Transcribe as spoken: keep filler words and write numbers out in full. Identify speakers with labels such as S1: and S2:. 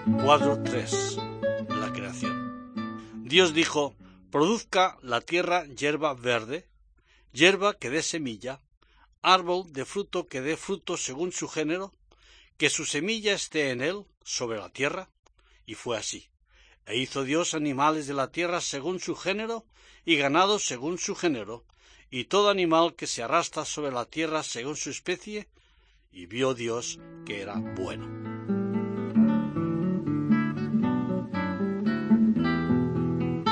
S1: cuatro tres. La creación. Dios dijo: produzca la tierra hierba verde, hierba que dé semilla, árbol de fruto que dé fruto según su género, que su semilla esté en él, sobre la tierra. Y fue así. E hizo Dios animales de la tierra según su género, y ganado según su género, y todo animal que se arrastra sobre la tierra según su especie, y vio Dios que era bueno.